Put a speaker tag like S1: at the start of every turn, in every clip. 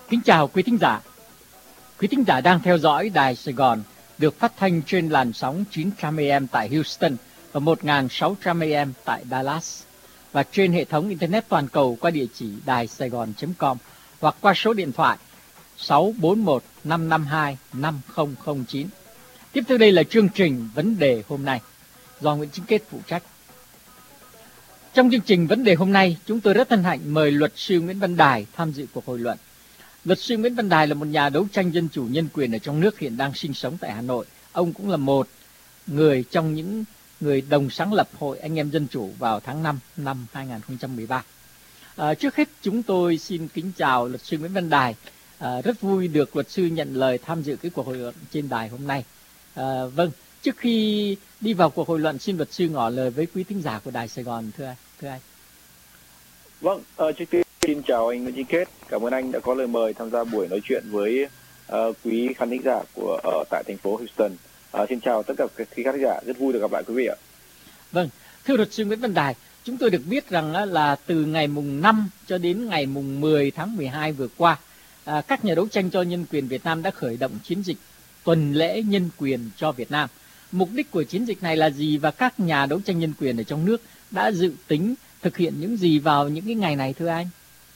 S1: Kính chào quý thính giả. Quý thính giả đang theo dõi Đài Sài Gòn được phát thanh trên làn sóng 900 AM tại Houston và 1600 AM tại Dallas và trên hệ thống Internet toàn cầu qua địa chỉ đài-sài-gòn.com hoặc qua số điện thoại 641 552 5009. Tiếp theo đây là chương trình Vấn đề hôm nay do Nguyễn Chính Kết phụ trách. Trong chương trình Vấn đề hôm nay, chúng tôi rất hân hạnh mời luật sư Nguyễn Văn Đài tham dự cuộc hội luận. Luật sư Nguyễn Văn Đài là một nhà đấu tranh dân chủ nhân quyền ở trong nước, hiện đang sinh sống tại Hà Nội. Ông cũng là một người trong những người đồng sáng lập Hội Anh em Dân Chủ vào tháng 5 năm 2013. Trước hết chúng tôi xin kính chào luật sư Nguyễn Văn Đài. Rất vui được luật sư nhận lời tham dự cái cuộc hội luận trên đài hôm nay. Vâng, trước khi đi vào cuộc hội luận, xin luật sư ngỏ lời với quý thính giả của Đài Sài Gòn, thưa anh.
S2: Vâng, trước tiên xin chào anh Nguyễn Chính Kết. Cảm ơn anh đã có lời mời tham gia buổi nói chuyện với quý khán thính giả ở tại thành phố Houston. Xin chào tất cả các khán thính giả, rất vui được gặp lại quý vị ạ.
S1: Vâng, thưa luật sư Nguyễn Văn Đài, chúng tôi được biết rằng là từ ngày mùng 5 cho đến ngày mùng 10 tháng 12 vừa qua, các nhà đấu tranh cho nhân quyền Việt Nam đã khởi động chiến dịch tuần lễ nhân quyền cho Việt Nam. Mục đích của chiến dịch này là gì và các nhà đấu tranh nhân quyền ở trong nước đã dự tính thực hiện những gì vào những cái ngày này, thưa anh?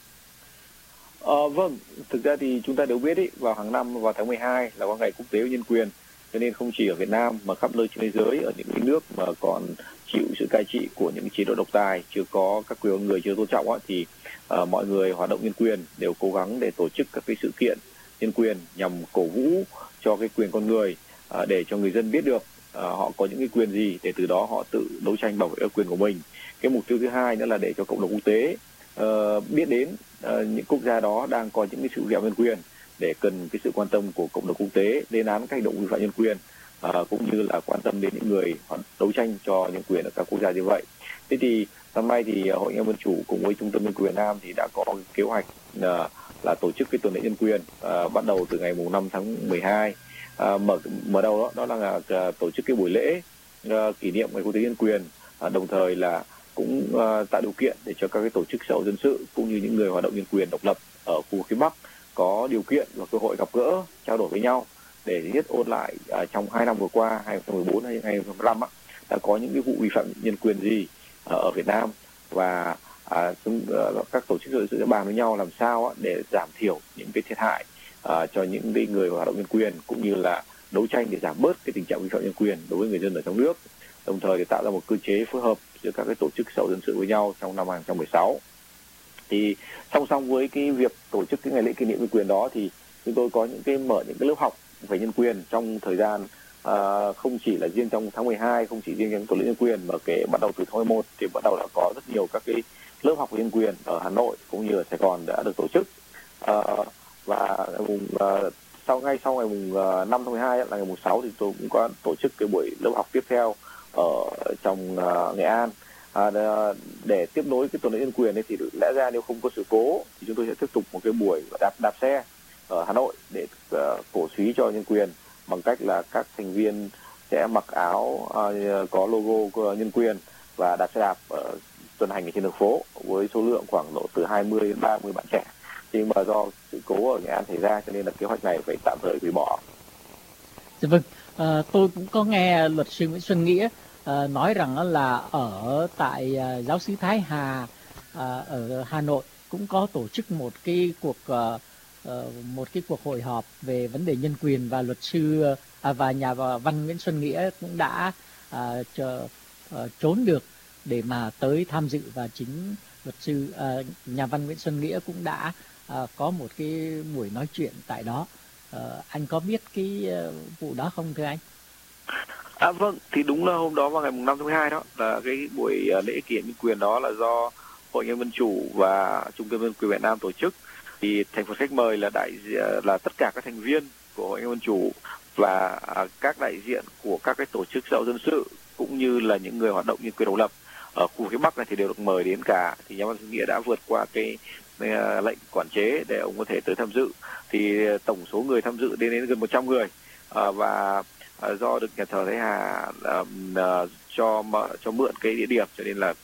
S2: Vâng, thực ra thì chúng ta đều biết vào hàng năm vào tháng 12 là có ngày quốc tế nhân quyền, cho nên không chỉ ở Việt Nam mà khắp nơi trên thế giới, ở những cái nước mà còn chịu sự cai trị của những chế độ độc tài, chưa có các quyền con người chưa tôn trọng thì mọi người hoạt động nhân quyền đều cố gắng để tổ chức các cái sự kiện nhân quyền nhằm cổ vũ cho cái quyền con người, để cho người dân biết được họ có những cái quyền gì, để từ đó họ tự đấu tranh bảo vệ quyền của mình. Cái mục tiêu thứ hai nữa là để cho cộng đồng quốc tế biết đến những quốc gia đó đang có những cái sự vi phạm nhân quyền, để cần cái sự quan tâm của cộng đồng quốc tế lên án các hành động vi phạm nhân quyền, cũng như là quan tâm đến những người đấu tranh cho nhân quyền ở các quốc gia như vậy. Thế thì năm nay thì Hội Anh em Dân Chủ cùng với Trung tâm Nhân quyền Việt Nam thì đã có kế hoạch là tổ chức cái tuần lễ nhân quyền, bắt đầu từ ngày mùng 5 tháng 12. Mở đầu đó là tổ chức cái buổi lễ kỷ niệm ngày quốc tế nhân quyền, đồng thời là cũng tạo điều kiện để cho các cái tổ chức xã hội dân sự cũng như những người hoạt động nhân quyền độc lập ở khu vực phía Bắc có điều kiện và cơ hội gặp gỡ, trao đổi với nhau để nhất ôn lại trong 2 năm vừa qua, 2014 hay 2015 đã có những cái vụ vi phạm nhân quyền gì ở Việt Nam, và các tổ chức xã hội dân sự sẽ bàn với nhau làm sao để giảm thiểu những cái thiệt hại cho những cái người hoạt động nhân quyền, cũng như là đấu tranh để giảm bớt cái tình trạng vi phạm nhân quyền đối với người dân ở trong nước, đồng thời để tạo ra một cơ chế phối hợp giữa các cái tổ chức xã hội dân sự với nhau trong năm 2016. Thì song song với cái việc tổ chức cái ngày lễ kỷ niệm nhân quyền đó thì chúng tôi có mở những cái lớp học về nhân quyền trong thời gian không chỉ là riêng trong tháng 12, không chỉ riêng trong tuần lễ nhân quyền, mà bắt đầu từ tháng 11 thì bắt đầu đã có rất nhiều các cái lớp học về nhân quyền ở Hà Nội cũng như ở Sài Gòn đã được tổ chức. Và ngay sau ngày mùng 5 tháng 12 là ngày mùng 6 thì tôi cũng có tổ chức cái buổi lớp học tiếp theo ở trong Nghệ An, để tiếp nối cái tuần lễ nhân quyền thì lẽ ra nếu không có sự cố thì chúng tôi sẽ tiếp tục một cái buổi đạp xe ở Hà Nội để cổ suý cho nhân quyền, bằng cách là các thành viên sẽ mặc áo có logo nhân quyền và đạp xe đạp tuần hành ở trên đường phố với số lượng khoảng độ từ 20 đến 30 bạn trẻ. Nhưng mà do sự cố ở Nghệ An xảy ra cho nên là kế hoạch này phải tạm thời hủy bỏ.
S1: Dạ vâng, tôi cũng có nghe luật sư Nguyễn Xuân Nghĩa nói rằng là ở tại giáo xứ Thái Hà ở Hà Nội cũng có tổ chức một cái cuộc hội họp về vấn đề nhân quyền, và luật sư và nhà văn Nguyễn Xuân Nghĩa cũng đã trốn được để mà tới tham dự, và chính luật sư nhà văn Nguyễn Xuân Nghĩa cũng đã có một cái buổi nói chuyện tại đó. Anh có biết cái vụ đó không, thưa anh?
S2: Vâng, thì đúng là hôm đó vào ngày 5 tháng 12 đó là cái buổi lễ kỷ niệm nhân quyền đó là do Hội Anh em Dân Chủ và Trung tâm Nhân quyền Việt Nam tổ chức. Thì thành phần khách mời là tất cả các thành viên của Hội Anh em Dân Chủ và các đại diện của các cái tổ chức xã hội dân sự cũng như là những người hoạt động nhân quyền độc lập ở khu phía Bắc này thì đều được mời đến cả. Thì nhà văn Xuân Nghĩa đã vượt qua cái lệnh quản chế để ông có thể tới tham dự. Thì tổng số người tham dự đến gần 100 người, và do được nhà thờ Thái Hà cho mượn cái địa điểm, cho nên là cái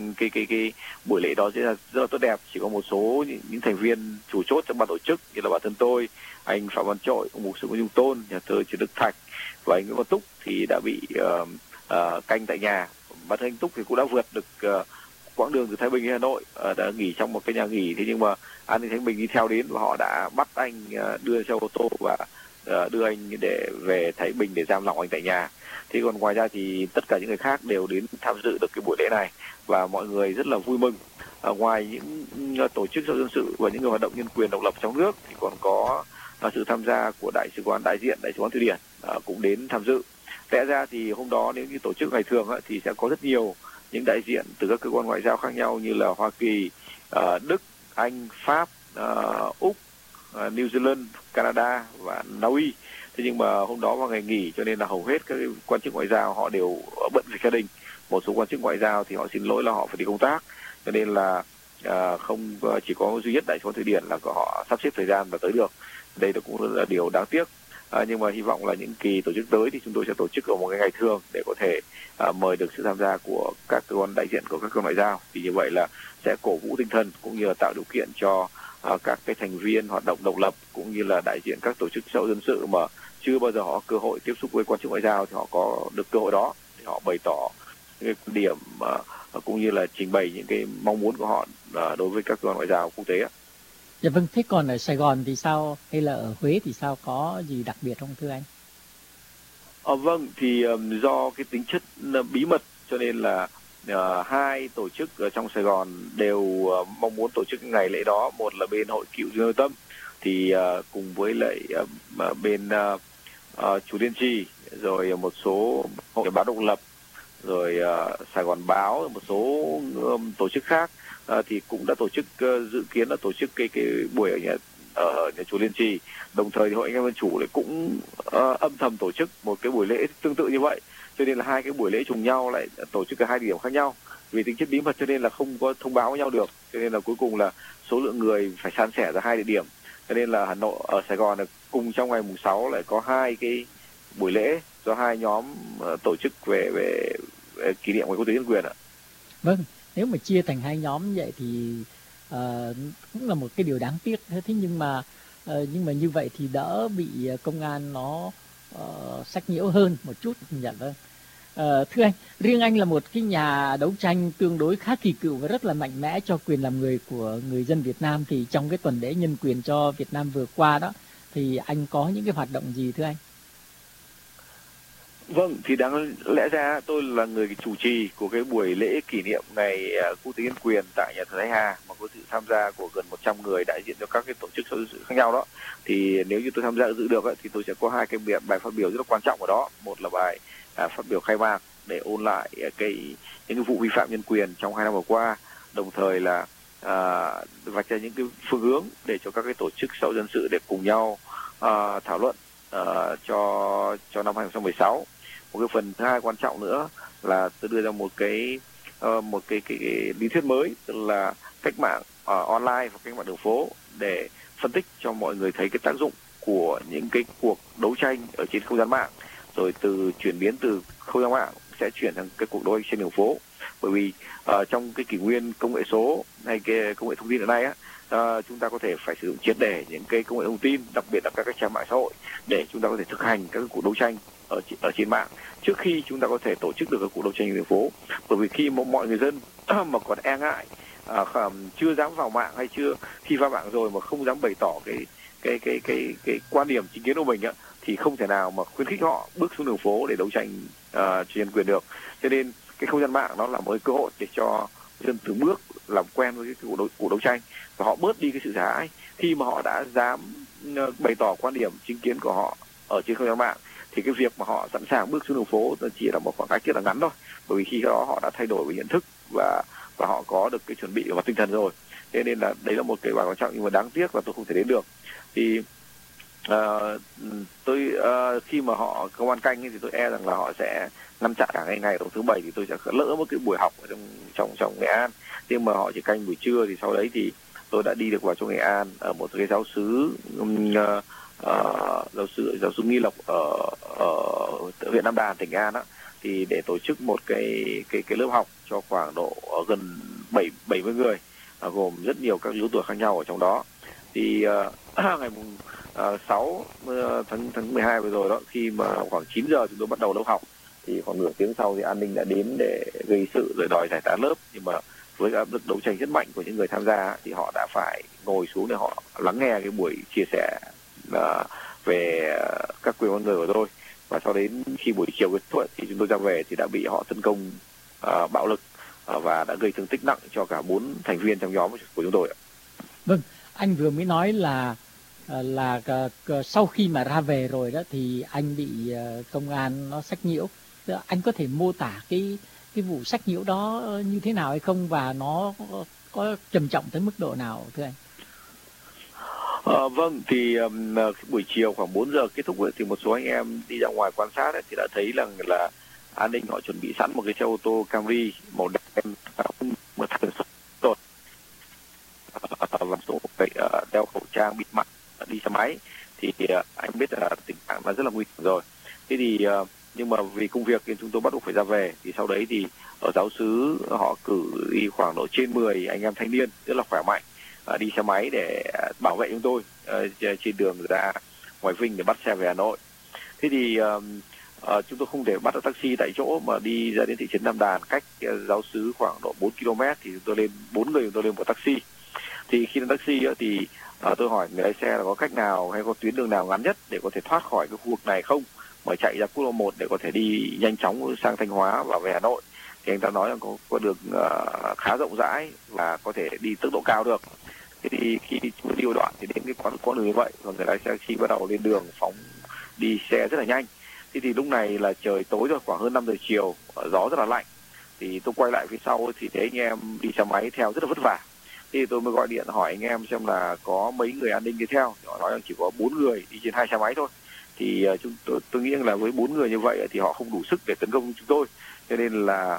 S2: cái buổi lễ đó diễn ra rất là tốt đẹp. Chỉ có một số những thành viên chủ chốt trong ban tổ chức như là bản thân tôi, anh Phạm Văn Trội, ông mục sư Nguyễn Trung Tôn, nhà thơ Trần Đức Thạch và anh Nguyễn Văn Túc thì đã bị canh tại nhà. Bản thân anh Túc thì cũng đã vượt được quãng đường từ Thái Bình đến Hà Nội, đã nghỉ trong một cái nhà nghỉ. Thế nhưng mà an ninh Thái Bình đi theo đến và họ đã bắt anh, đưa xe ô tô và đưa anh để về Thái Bình để giam lỏng anh tại nhà. Thế còn ngoài ra thì tất cả những người khác đều đến tham dự được cái buổi lễ này và mọi người rất là vui mừng. Ngoài những tổ chức xã hội dân sự và những người hoạt động nhân quyền độc lập trong nước thì còn có sự tham gia của đại sứ quán Thụy Điển cũng đến tham dự. Lẽ ra thì hôm đó nếu như tổ chức ngày thường thì sẽ có rất nhiều những đại diện từ các cơ quan ngoại giao khác nhau như là Hoa Kỳ, Đức, Anh, Pháp, Úc, New Zealand, Canada và Na Uy. Thế nhưng mà hôm đó vào ngày nghỉ cho nên là hầu hết các quan chức ngoại giao họ đều bận việc gia đình. Một số quan chức ngoại giao thì họ xin lỗi là họ phải đi công tác, cho nên là không chỉ có duy nhất đại sứ quán Thụy Điển là họ sắp xếp thời gian và tới được. Đây cũng là điều đáng tiếc. Nhưng mà hy vọng là những kỳ tổ chức tới thì chúng tôi sẽ tổ chức ở một cái ngày thường để có thể mời được sự tham gia của các cơ quan đại diện của các cơ quan ngoại giao. Thì như vậy là sẽ cổ vũ tinh thần cũng như là tạo điều kiện cho các cái thành viên hoạt động độc lập cũng như là đại diện các tổ chức xã hội dân sự mà chưa bao giờ họ có cơ hội tiếp xúc với quan chức ngoại giao thì họ có được cơ hội đó để họ bày tỏ những cái quan điểm cũng như là trình bày những cái mong muốn của họ đối với các cơ quan ngoại giao quốc tế.
S1: Dạ vâng, thế còn ở Sài Gòn thì sao, hay là ở Huế thì sao, có gì đặc biệt không thưa anh?
S2: Vâng, thì do cái tính chất bí mật cho nên là hai tổ chức ở trong Sài Gòn đều mong muốn tổ chức ngày lễ đó. Một là bên Hội Cựu Dương Tâm thì cùng với lại bên Chùa Liên Trì, rồi một số hội báo độc lập, rồi Sài Gòn Báo, một số tổ chức khác thì cũng đã tổ chức, dự kiến là tổ chức cái buổi ở nhà Chùa Liên Trì. Đồng thời thì Hội Anh em Dân Chủ lại cũng âm thầm tổ chức một cái buổi lễ tương tự như vậy, cho nên là hai cái buổi lễ trùng nhau lại tổ chức ở hai địa điểm khác nhau. Vì tính chất bí mật cho nên là không có thông báo với nhau được, cho nên là cuối cùng là số lượng người phải san sẻ ra hai địa điểm, cho nên là Hà Nội ở Sài Gòn là cùng trong ngày mùng 6 lại có hai cái buổi lễ do hai nhóm tổ chức về kỷ niệm ngày quốc tế nhân quyền ạ.
S1: Vâng, nếu mà chia thành hai nhóm vậy thì cũng là một cái điều đáng tiếc. Thế nhưng mà như vậy thì đỡ bị công an nó sách nhiễu hơn một chút. Dạ vâng. Thưa anh, riêng anh là một cái nhà đấu tranh tương đối khá kỳ cựu và rất là mạnh mẽ cho quyền làm người của người dân Việt Nam, thì trong cái tuần lễ nhân quyền cho Việt Nam vừa qua đó thì anh có những cái hoạt động gì thưa anh?
S2: Vâng, thì đáng lẽ ra tôi là người chủ trì của cái buổi lễ kỷ niệm ngày quốc tế nhân quyền tại nhà thờ Thái Hà, mà có sự tham gia của gần 100 người đại diện cho các cái tổ chức xã hội khác nhau đó. Thì nếu như tôi tham gia dự được thì tôi sẽ có hai cái bài phát biểu rất là quan trọng ở đó. Một là bài phát biểu khai mạc để ôn lại những cái vụ vi phạm nhân quyền trong 2 năm vừa qua, đồng thời là vạch ra những cái phương hướng để cho các cái tổ chức xã hội dân sự để cùng nhau thảo luận cho năm 2016. Một cái phần thứ hai quan trọng nữa là tôi đưa ra một cái lý thuyết mới, tức là cách mạng online và cách mạng đường phố, để phân tích cho mọi người thấy cái tác dụng của những cái cuộc đấu tranh ở trên không gian mạng, rồi chuyển biến từ không gian mạng sẽ chuyển sang cái cuộc đấu tranh trên đường phố. Bởi vì trong cái kỷ nguyên công nghệ số hay cái công nghệ thông tin hiện nay chúng ta có thể phải sử dụng triệt để những cái công nghệ thông tin, đặc biệt là các cái trang mạng xã hội, để chúng ta có thể thực hành các cái cuộc đấu tranh ở trên mạng trước khi chúng ta có thể tổ chức được các cuộc đấu tranh trên đường phố. Bởi vì khi mọi người dân mà còn e ngại, chưa dám vào mạng, hay khi vào mạng rồi mà không dám bày tỏ cái quan điểm chính kiến của mình thì không thể nào mà khuyến khích họ bước xuống đường phố để đấu tranh cho nhân quyền được. Cho nên cái không gian mạng nó là một cơ hội để cho dân từng bước làm quen với cái cuộc đấu tranh, và họ bớt đi cái sự sợ hãi. Khi mà họ đã dám bày tỏ quan điểm chính kiến của họ ở trên không gian mạng thì cái việc mà họ sẵn sàng bước xuống đường phố chỉ là một khoảng cách rất là ngắn thôi, bởi vì khi đó họ đã thay đổi về nhận thức và họ có được cái chuẩn bị về mặt tinh thần rồi. Thế nên là đấy là một cái bài quan trọng, nhưng mà đáng tiếc là tôi không thể đến được. Thì tôi khi mà công an canh thì tôi e rằng là họ sẽ ngăn chặn cả ngày thứ Bảy, thì tôi sẽ lỡ một cái buổi học ở trong Nghệ An. Nhưng mà họ chỉ canh buổi trưa, thì sau đấy thì tôi đã đi được vào trong Nghệ An ở một cái giáo xứ Nghi Lộc ở huyện Nam Đàn, tỉnh Nghệ An thì để tổ chức một cái lớp học cho khoảng độ gần 70 người, gồm rất nhiều các lứa tuổi khác nhau ở trong đó. Thì ngày 6 tháng 12 vừa rồi đó, khi mà khoảng 9 giờ chúng tôi bắt đầu lớp học, thì khoảng nửa tiếng sau thì an ninh đã đến để gây sự rồi đòi giải tán lớp. Nhưng mà với áp lực đấu tranh rất mạnh của những người tham gia thì họ đã phải ngồi xuống để họ lắng nghe cái buổi chia sẻ về các quyền con người của tôi. Và sau đến khi buổi chiều kết thúc thì chúng tôi ra về thì đã bị họ tấn công bạo lực và đã gây thương tích nặng cho cả 4 thành viên trong nhóm của chúng tôi.
S1: Vâng, anh vừa mới nói là sau khi mà ra về rồi đó thì anh bị công an nó xách nhiễu. Anh có thể mô tả cái vụ xách nhiễu đó như thế nào hay không, và nó có trầm trọng tới mức độ nào thưa anh?
S2: Vâng, thì buổi chiều khoảng 4 giờ kết thúc thì một số anh em đi ra ngoài quan sát thì đã thấy là an ninh họ chuẩn bị sẵn một cái xe ô tô Camry màu đen, một thằng rồi và số đeo khẩu trang bịt mặt đi xe máy. Thì anh biết là tình trạng là rất là nguy hiểm rồi. Thế thì nhưng mà vì công việc nên chúng tôi bắt buộc phải ra về. Thì sau đấy thì ở giáo xứ họ cử đi khoảng độ trên 10 anh em thanh niên rất là khỏe mạnh đi xe máy để bảo vệ chúng tôi trên đường ra ngoài Vinh để bắt xe về Hà Nội. Thế thì chúng tôi không thể bắt được taxi tại chỗ mà đi ra đến thị trấn Nam Đàn cách giáo xứ khoảng độ 4 km, thì chúng tôi lên 4 người chúng tôi lên một taxi. Thì khi lên taxi thì tôi hỏi người lái xe là có cách nào hay có tuyến đường nào ngắn nhất để có thể thoát khỏi cái khu vực này không, mà chạy ra quốc lộ 1 để có thể đi nhanh chóng sang Thanh Hóa và về Hà Nội. Thì anh ta nói là có đường khá rộng rãi và có thể đi tốc độ cao được. Thế thì khi chúng đi đoạn thì đến cái con đường như vậy, và người lái xe khi bắt đầu lên đường phóng đi xe rất là nhanh. Thế thì lúc này là trời tối rồi, khoảng hơn 5 giờ chiều, gió rất là lạnh. Thì tôi quay lại phía sau thì thấy anh em đi xe máy theo rất là vất vả. Thì tôi mới gọi điện hỏi anh em xem là có mấy người an ninh đi theo. Họ nói là chỉ có 4 người đi trên 2 xe máy thôi. Thì tôi nghĩ là với 4 người như vậy thì họ không đủ sức để tấn công chúng tôi. Cho nên là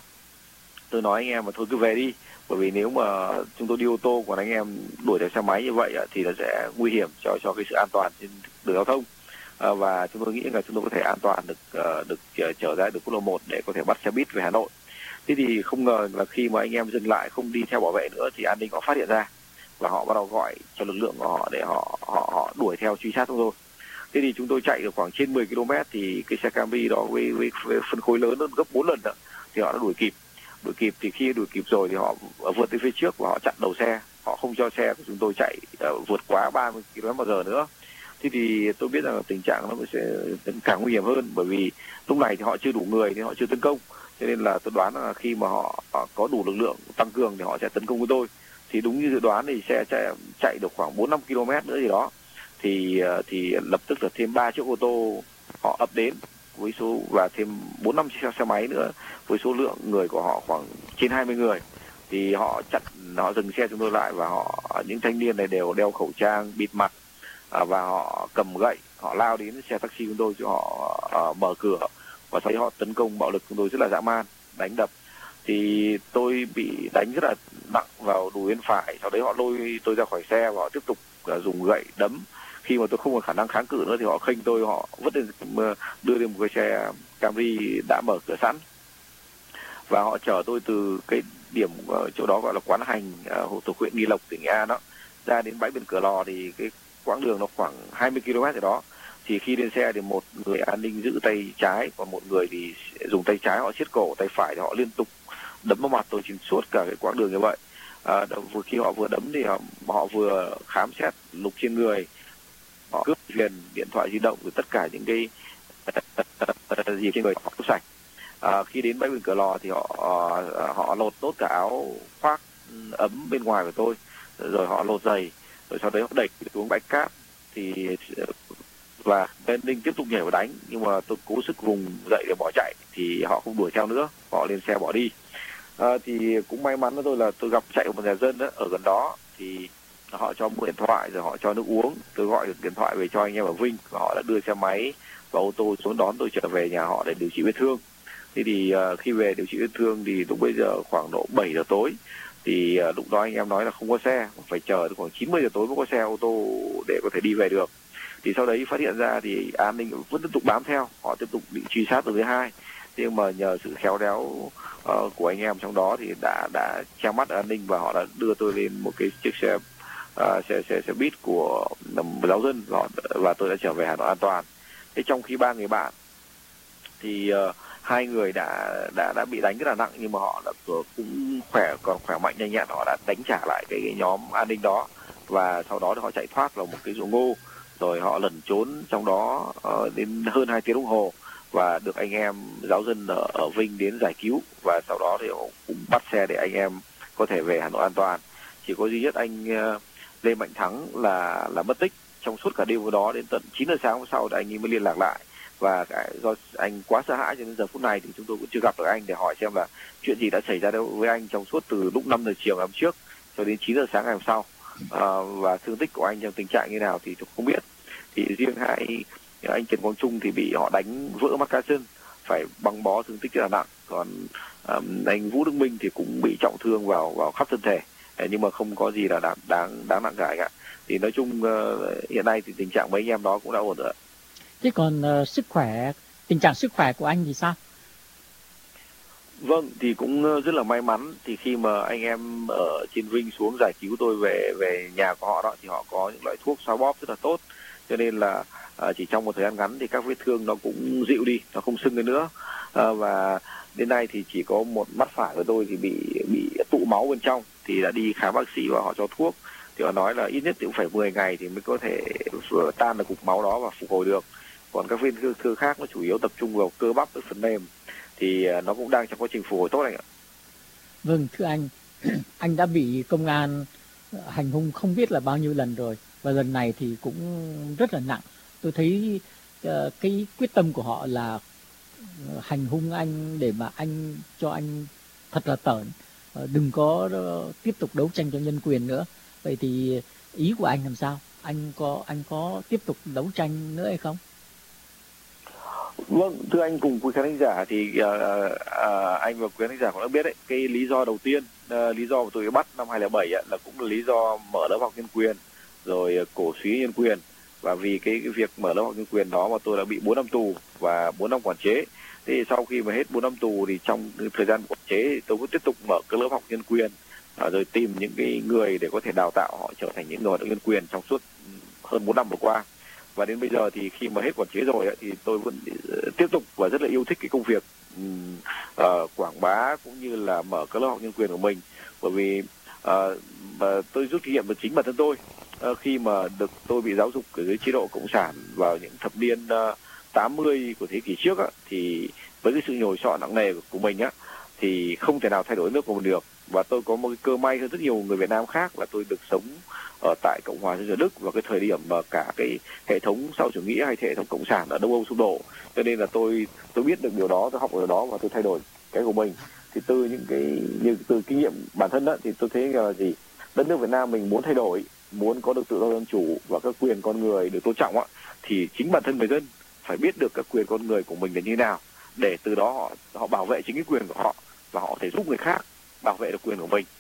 S2: tôi nói anh em mà thôi cứ về đi. Bởi vì nếu mà chúng tôi đi ô tô còn anh em đuổi theo xe máy như vậy thì nó sẽ nguy hiểm cho cái sự an toàn trên đường giao thông. Và chúng tôi nghĩ là chúng tôi có thể an toàn được trở ra được quốc lộ 1 để có thể bắt xe buýt về Hà Nội. Thế thì không ngờ là khi mà anh em dừng lại không đi theo bảo vệ nữa thì an ninh họ phát hiện ra và họ bắt đầu gọi cho lực lượng của họ để họ đuổi theo truy sát chúng tôi. Thế thì chúng tôi chạy được khoảng trên 10 km thì cái xe Camry đó với phân khối lớn hơn gấp 4 lần đó, thì họ đã đuổi kịp. Thì khi đuổi kịp rồi thì họ vượt tới phía trước và họ chặn đầu xe, họ không cho xe của chúng tôi chạy vượt quá 30 km/h nữa. Thế thì tôi biết rằng tình trạng nó sẽ càng nguy hiểm hơn, bởi vì lúc này thì họ chưa đủ người nên họ chưa tấn công. Cho nên là tôi đoán là khi mà họ có đủ lực lượng tăng cường thì họ sẽ tấn công với tôi. Thì đúng như dự đoán thì xe chạy được khoảng 4-5 km nữa gì đó. Thì lập tức là thêm 3 chiếc ô tô họ ập đến với số, và thêm 4-5 chiếc xe máy nữa với số lượng người của họ khoảng trên 20 người. Thì họ dừng xe chúng tôi lại, và những thanh niên này đều đeo khẩu trang bịt mặt và họ cầm gậy, họ lao đến xe taxi của tôi cho họ mở cửa và thấy họ tấn công bạo lực chúng tôi rất là dã man, đánh đập. Thì tôi bị đánh rất là nặng vào đùi bên phải, sau đấy họ lôi tôi ra khỏi xe và họ tiếp tục dùng gậy đấm. Khi mà tôi không còn khả năng kháng cự nữa thì họ khênh tôi, họ đưa lên một cái xe Camry đã mở cửa sẵn và họ chở tôi từ cái điểm chỗ đó gọi là Quán Hành thuộc huyện Nghi Lộc, tỉnh Nghệ An đó, ra đến bãi biển Cửa Lò. Thì cái quãng đường nó khoảng 20 km rồi đó. Thì khi lên xe thì một người an ninh giữ tay trái, còn một người thì dùng tay trái họ siết cổ, tay phải thì họ liên tục đấm vào mặt tôi trên suốt cả cái quãng đường như vậy. Khi họ vừa đấm thì họ vừa khám xét lục trên người, họ cướp điện thoại di động, rồi tất cả những cái gì trên người họ cướp sạch. Khi đến bãi biển Cửa Lò thì họ lột nốt cả áo khoác ấm bên ngoài của tôi, rồi họ lột giày, rồi sau đấy họ đẩy xuống bãi cát. Và an ninh tiếp tục nhảy vào đánh, nhưng mà tôi cố sức vùng dậy để bỏ chạy thì họ không đuổi theo nữa, họ lên xe bỏ đi. Thì cũng may mắn tôi là tôi gặp chạy một nhà dân ở gần đó, thì họ cho mượn điện thoại rồi họ cho nước uống. Tôi gọi được điện thoại về cho anh em ở Vinh, và họ đã đưa xe máy và ô tô xuống đón tôi trở về nhà họ để điều trị vết thương. Thế thì khi về điều trị vết thương thì lúc bây giờ khoảng độ 7 giờ tối. Thì lúc đó anh em nói là không có xe, phải chờ khoảng 90 giờ tối mới có xe ô tô để có thể đi về được. Thì sau đấy phát hiện ra thì an ninh vẫn tiếp tục bám theo, họ tiếp tục bị truy sát từ thứ hai. nhưng mà nhờ sự khéo léo của anh em trong đó thì đã che mắt an ninh và họ đã đưa tôi lên một cái chiếc xe buýt của giáo dân và tôi đã trở về Hà Nội an toàn. Thế trong khi ba người bạn thì hai người đã bị đánh rất là nặng, nhưng mà họ đã cũng còn khỏe mạnh nhanh nhẹn, họ đã đánh trả lại cái nhóm an ninh đó, và sau đó thì họ chạy thoát vào một cái ruộng ngô, rồi họ lẩn trốn trong đó đến hơn 2 tiếng đồng hồ và được anh em giáo dân ở Vinh đến giải cứu, và sau đó thì họ cũng bắt xe để anh em có thể về Hà Nội an toàn. Chỉ có duy nhất anh Lê Mạnh Thắng là mất tích trong suốt cả đêm hôm đó, đến tận 9 giờ sáng hôm sau thì anh ấy mới liên lạc lại, và do anh quá sợ hãi cho nên giờ phút này thì chúng tôi cũng chưa gặp được anh để hỏi xem là chuyện gì đã xảy ra với anh trong suốt từ lúc 5 giờ chiều ngày hôm trước cho đến 9 giờ sáng ngày hôm sau, và thương tích của anh trong tình trạng như nào thì tôi không biết. Thì riêng anh Trần Quang Trung thì bị họ đánh vỡ mắt cá chân, phải băng bó, thương tích rất là nặng, còn anh Vũ Đức Minh thì cũng bị trọng thương vào khắp thân thể, nhưng mà không có gì là đáng nặng cả. Thì nói chung hiện nay thì tình trạng mấy anh em đó cũng đã ổn rồi.
S1: Thế còn tình trạng sức khỏe của anh thì sao?
S2: Vâng, thì cũng rất là may mắn, thì khi mà anh em ở trên Vinh xuống giải cứu tôi về nhà của họ đó, thì họ có những loại thuốc xoa bóp rất là tốt, cho nên là chỉ trong một thời gian ngắn thì các vết thương nó cũng dịu đi, nó không sưng nữa. Và đến nay thì chỉ có một mắt phải của tôi thì bị tụ máu bên trong, thì đã đi khám bác sĩ và họ cho thuốc, thì họ nói là ít nhất thì cũng phải 10 ngày thì mới có thể tan được cục máu đó và phục hồi được. Còn các vết thương khác nó chủ yếu tập trung vào cơ bắp với phần mềm, thì nó cũng đang trong quá trình phục hồi tốt anh ạ.
S1: Vâng, thưa anh, anh đã bị công an hành hung không biết là bao nhiêu lần rồi, và lần này thì cũng rất là nặng. Tôi thấy cái quyết tâm của họ là hành hung anh để mà cho anh thật là tởn, đừng có tiếp tục đấu tranh cho nhân quyền nữa. Vậy thì ý của anh làm sao? Anh có tiếp tục đấu tranh nữa hay không?
S2: Vâng, thưa anh cùng quý khán giả, thì anh và quý khán giả cũng đã biết đấy, cái lý do đầu tiên, lý do mà tôi bị bắt năm 2007 là cũng là lý do mở lớp học nhân quyền, rồi cổ suý nhân quyền, và vì cái việc mở lớp học nhân quyền đó mà tôi đã bị 4 năm tù và 4 năm quản chế. Thì sau khi mà hết 4 năm tù thì trong thời gian quản chế thì tôi vẫn tiếp tục mở cái lớp học nhân quyền, rồi tìm những cái người để có thể đào tạo họ trở thành những người hoạt động nhân quyền trong suốt hơn 4 năm vừa qua. Và đến bây giờ thì khi mà hết quản chế rồi thì tôi vẫn tiếp tục và rất là yêu thích cái công việc quảng bá cũng như là mở các lớp học nhân quyền của mình, bởi vì tôi rút kinh nghiệm từ chính bản thân tôi. Khi mà tôi bị giáo dục ở dưới chế độ cộng sản vào những thập niên 80 của thế kỷ trước thì với cái sự nhồi sọ nặng nề của mình thì không thể nào thay đổi nước của mình được, và tôi có một cái cơ may hơn rất nhiều người Việt Nam khác là tôi được sống ở tại Cộng hòa Dân chủ Đức vào cái thời điểm mà cả cái hệ thống xã hội chủ nghĩa hay hệ thống cộng sản ở Đông Âu sụp đổ, cho nên là tôi biết được điều đó, tôi học ở đó và tôi thay đổi cái của mình. Thì từ kinh nghiệm bản thân thì tôi thấy là đất nước Việt Nam mình muốn thay đổi, muốn có được tự do dân chủ và các quyền con người được tôn trọng thì chính bản thân người dân phải biết được các quyền con người của mình là như thế nào, để từ đó họ bảo vệ chính cái quyền của họ và họ thể giúp người khác bảo vệ được quyền của mình.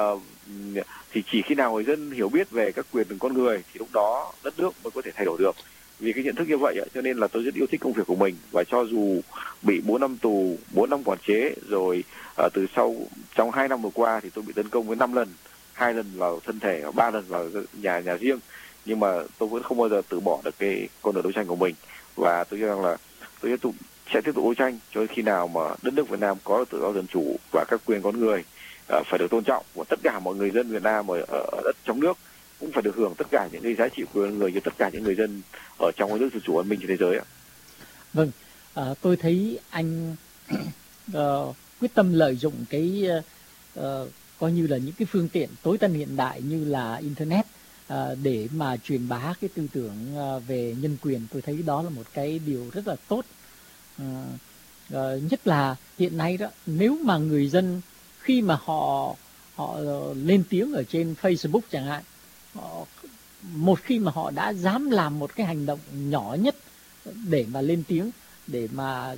S2: Thì chỉ khi nào người dân hiểu biết về các quyền từng con người thì lúc đó đất nước mới có thể thay đổi được. Vì cái nhận thức như vậy cho nên là tôi rất yêu thích công việc của mình, và cho dù bị 4 năm tù, 4 năm quản chế, rồi từ sau trong 2 năm vừa qua thì tôi bị tấn công với 5 lần, 2 lần vào thân thể và 3 lần vào nhà riêng, nhưng mà tôi vẫn không bao giờ từ bỏ được cái con đường đấu tranh của mình, và tôi cho rằng là tôi sẽ tiếp tục đấu tranh cho đến khi nào mà đất nước Việt Nam có được tự do dân chủ và các quyền con người phải được tôn trọng, của tất cả mọi người dân Việt Nam ở đất trong nước cũng phải được hưởng tất cả những cái giá trị của người như tất cả những người dân ở trong cái nước dân chủ an minh trên thế giới ạ.
S1: Vâng, tôi thấy anh quyết tâm lợi dụng cái coi như là những cái phương tiện tối tân hiện đại như là internet để mà truyền bá cái tư tưởng về nhân quyền. Tôi thấy đó là một cái điều rất là tốt. Nhất là hiện nay đó, nếu mà người dân khi mà họ lên tiếng ở trên Facebook chẳng hạn, một khi mà họ đã dám làm một cái hành động nhỏ nhất để mà lên tiếng, để mà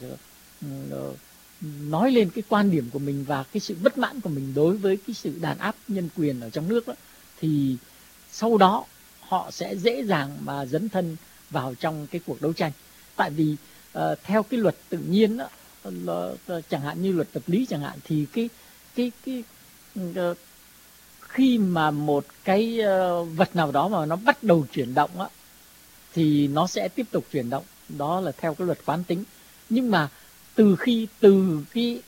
S1: nói lên cái quan điểm của mình và cái sự bất mãn của mình đối với cái sự đàn áp nhân quyền ở trong nước đó, thì sau đó họ sẽ dễ dàng mà dấn thân vào trong cái cuộc đấu tranh. Tại vì theo cái luật tự nhiên đó, chẳng hạn như luật vật lý chẳng hạn, thì cái ờ, khi mà một cái vật nào đó mà nó bắt đầu chuyển động á, thì nó sẽ tiếp tục chuyển động, đó là theo cái luật quán tính. Nhưng mà từ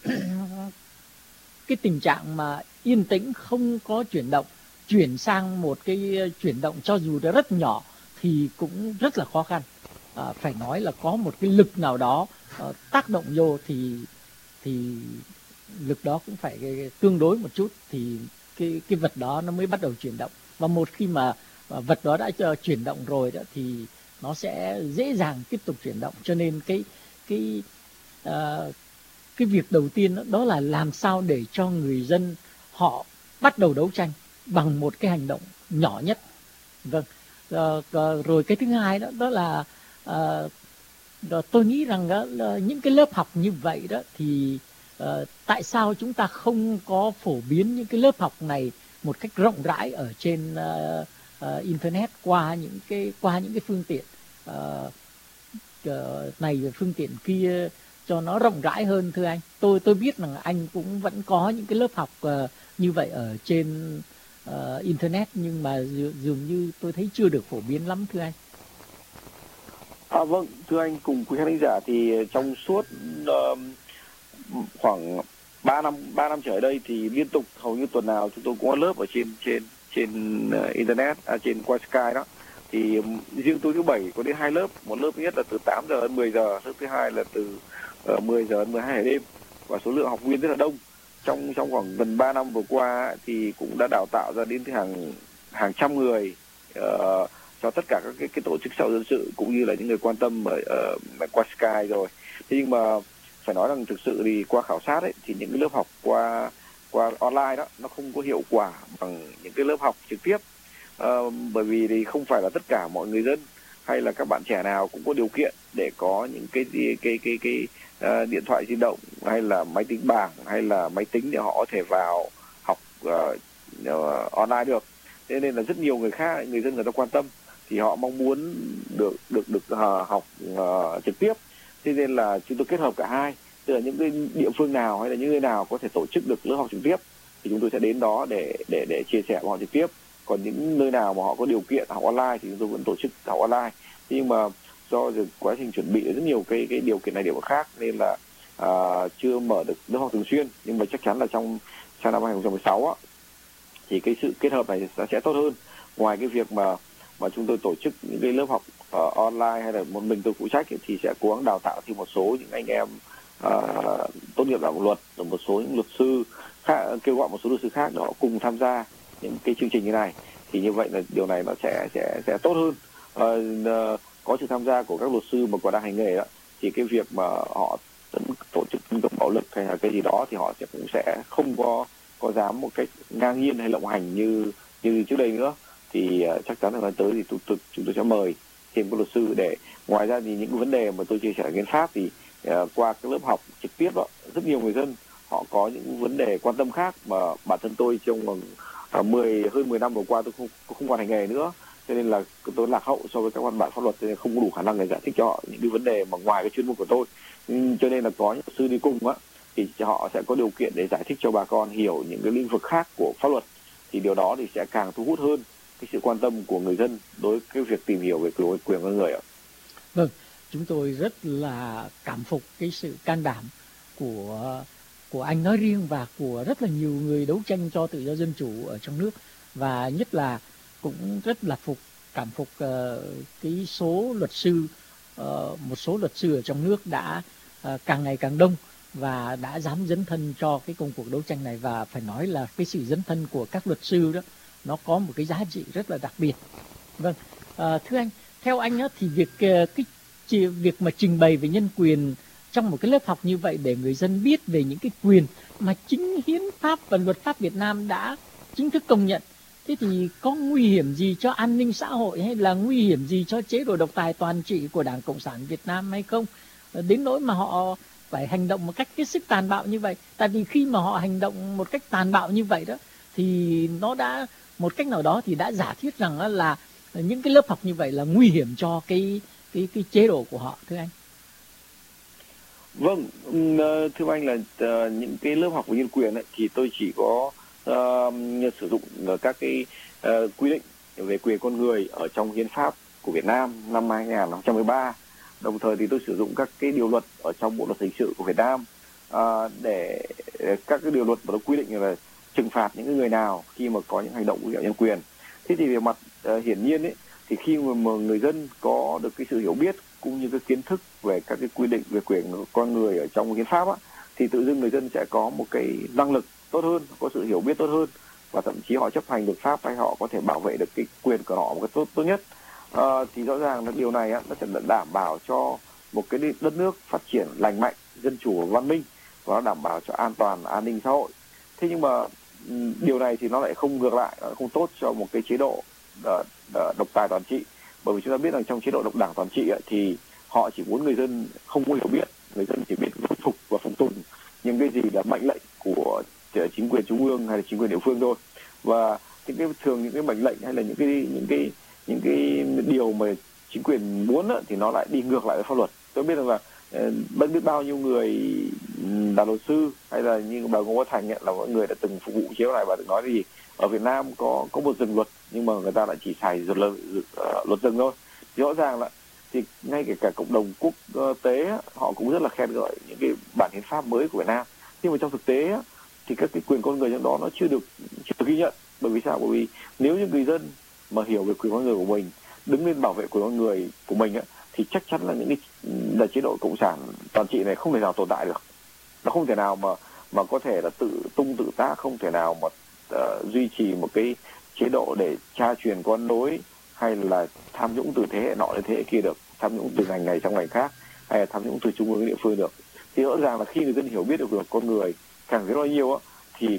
S1: cái tình trạng mà yên tĩnh không có chuyển động chuyển sang một cái chuyển động cho dù nó rất nhỏ thì cũng rất là khó khăn. Phải nói là có một cái lực nào đó tác động vô thì lực đó cũng phải tương đối một chút thì cái vật đó nó mới bắt đầu chuyển động. Và một khi mà vật đó đã chuyển động rồi đó thì nó sẽ dễ dàng tiếp tục chuyển động. Cho nên cái cái việc đầu tiên đó là làm sao để cho người dân họ bắt đầu đấu tranh bằng một cái hành động nhỏ nhất. Vâng. Rồi cái thứ hai đó là tôi nghĩ rằng đó, là những cái lớp học như vậy đó thì tại sao chúng ta không có phổ biến những cái lớp học này một cách rộng rãi ở trên internet qua những cái phương tiện này và phương tiện kia cho nó rộng rãi hơn, thưa anh? Tôi biết rằng anh cũng vẫn có những cái lớp học như vậy ở trên internet, nhưng mà dường như tôi thấy chưa được phổ biến lắm, thưa anh.
S2: Vâng, thưa anh cùng quý khán thính giả, thì trong suốt khoảng 3 năm trở lại đây thì liên tục hầu như tuần nào chúng tôi cũng có lớp ở trên internet, trên qua Skype đó. Thì riêng tôi thứ bảy có đến 2 lớp, một lớp thứ nhất là từ 8 giờ đến 10 giờ, lớp thứ hai là từ 10 giờ đến 12 giờ đêm, và số lượng học viên rất là đông. Trong khoảng gần 3 năm vừa qua thì cũng đã đào tạo ra đến hàng trăm người cho tất cả các cái tổ chức xã hội dân sự cũng như là những người quan tâm ở qua Skype rồi. Thế nhưng mà phải nói rằng thực sự thì qua khảo sát ấy, thì những cái lớp học qua online đó nó không có hiệu quả bằng những cái lớp học trực tiếp, bởi vì thì không phải là tất cả mọi người dân hay là các bạn trẻ nào cũng có điều kiện để có những cái điện thoại di động hay là máy tính bảng hay là máy tính để họ có thể vào học online được. Thế nên là rất nhiều người dân người ta quan tâm thì họ mong muốn được học trực tiếp. Thế nên là chúng tôi kết hợp cả hai, tức là những cái địa phương nào hay là những nơi nào có thể tổ chức được lớp học trực tiếp thì chúng tôi sẽ đến đó để chia sẻ với họ trực tiếp. Còn những nơi nào mà họ có điều kiện học online thì chúng tôi vẫn tổ chức học online. Thế nhưng mà do quá trình chuẩn bị rất nhiều cái điều kiện này điều khác nên là chưa mở được lớp học thường xuyên. Nhưng mà chắc chắn là sang năm 2016 á, thì cái sự kết hợp này sẽ tốt hơn. Ngoài cái việc mà chúng tôi tổ chức những cái lớp học online hay là một mình tôi phụ trách thì sẽ cố gắng đào tạo thêm một số những anh em tốt nghiệp đại học luật, rồi một số những luật sư khác, kêu gọi một số luật sư khác để họ cùng tham gia những cái chương trình như này. Thì như vậy là điều này nó sẽ tốt hơn. Có sự tham gia của các luật sư mà còn đang hành nghề đó thì cái việc mà họ tổ chức tấn công bạo lực hay là cái gì đó thì họ cũng sẽ không có dám một cách ngang nhiên hay lộng hành như trước đây nữa. Thì chắc chắn là nói tới thì chúng tôi sẽ mời thêm các luật sư để ngoài ra thì những cái vấn đề mà tôi chia sẻ ở Hiến pháp thì qua các lớp học trực tiếp đó, rất nhiều người dân họ có những vấn đề quan tâm khác mà bản thân tôi trong vòng hơn 10 năm vừa qua tôi không còn hành nghề nữa, cho nên là tôi lạc hậu so với các văn bản pháp luật, cho nên không có đủ khả năng để giải thích cho họ những cái vấn đề mà ngoài cái chuyên môn của tôi. Cho nên là có những luật sư đi cùng á thì họ sẽ có điều kiện để giải thích cho bà con hiểu những cái lĩnh vực khác của pháp luật, thì điều đó thì sẽ càng thu hút hơn cái sự quan tâm của người dân đối với cái việc tìm hiểu về quyền con người ạ.
S1: Vâng, chúng tôi rất là cảm phục cái sự can đảm của anh nói riêng và của rất là nhiều người đấu tranh cho tự do dân chủ ở trong nước, và nhất là cũng rất là cảm phục cái số luật sư, một số luật sư ở trong nước đã càng ngày càng đông và đã dám dấn thân cho cái công cuộc đấu tranh này. Và phải nói là cái sự dấn thân của các luật sư đó nó có một cái giá trị rất là đặc biệt. Vâng, thưa anh, theo anh á, thì việc mà trình bày về nhân quyền trong một cái lớp học như vậy để người dân biết về những cái quyền mà chính hiến pháp và luật pháp Việt Nam đã chính thức công nhận, thế thì có nguy hiểm gì cho an ninh xã hội hay là nguy hiểm gì cho chế độ độc tài toàn trị của Đảng Cộng sản Việt Nam hay không, đến nỗi mà họ phải hành động một cách hết sức tàn bạo như vậy? Tại vì khi mà họ hành động một cách tàn bạo như vậy đó thì nó đã một cách nào đó thì đã giả thiết rằng là những cái lớp học như vậy là nguy hiểm cho cái chế độ của họ, thưa anh.
S2: Vâng, thưa anh là những cái lớp học về nhân quyền ấy, thì tôi chỉ có sử dụng các cái quy định về quyền con người ở trong hiến pháp của Việt Nam năm 2013. Đồng thời thì tôi sử dụng các cái điều luật ở trong bộ luật hình sự của Việt Nam để các cái điều luật mà nó quy định là trừng phạt những người nào khi mà có những hành động vi phạm nhân quyền. Thế thì về mặt hiển nhiên ấy, thì khi mà người dân có được cái sự hiểu biết cũng như cái kiến thức về các cái quy định về quyền con người ở trong hiến pháp á, thì tự dưng người dân sẽ có một cái năng lực tốt hơn, có sự hiểu biết tốt hơn, và thậm chí họ chấp hành được pháp hay họ có thể bảo vệ được cái quyền của họ một cách tốt nhất. Thì rõ ràng là điều này á, nó sẽ đảm bảo cho một cái đất nước phát triển lành mạnh, dân chủ và văn minh, và nó đảm bảo cho an toàn an ninh xã hội. Thế nhưng mà điều này thì nó lại không ngược lại, nó không tốt cho một cái chế độ độc tài toàn trị. Bởi vì chúng ta biết rằng trong chế độ độc đảng toàn trị ấy, thì họ chỉ muốn người dân không có hiểu biết, người dân chỉ biết phục và phục tùng những cái gì là mệnh lệnh của chính quyền trung ương hay là chính quyền địa phương thôi. Và những cái mệnh lệnh hay là những cái điều mà chính quyền muốn ấy, thì nó lại đi ngược lại với pháp luật. Tôi biết rằng là biết bao nhiêu người là luật sư hay là như bà Ngô Bá Thành ấy, là mọi người đã từng phục vụ chế độ này, và được nói gì ở Việt Nam có một rừng luật nhưng mà người ta lại chỉ xài luật rừng thôi. Thì rõ ràng là thì ngay cả cộng đồng quốc tế họ cũng rất là khen ngợi những cái bản hiến pháp mới của Việt Nam, nhưng mà trong thực tế thì các cái quyền con người trong đó nó chưa được ghi nhận. Bởi vì sao? Bởi vì nếu như người dân mà hiểu về quyền con người của mình, đứng lên bảo vệ quyền con người của mình thì chắc chắn là là chế độ cộng sản toàn trị này không thể nào tồn tại được. Nó không thể nào mà có thể là tự tung tự tác, không thể nào mà duy trì một cái chế độ để tra truyền con nối, hay là tham nhũng từ thế hệ nọ đến thế hệ kia được, tham nhũng từ ngành này sang ngành khác, hay là tham nhũng từ trung ương đến địa phương được. Thì rõ ràng là khi người dân hiểu biết được về con người càng biết bao nhiêu thì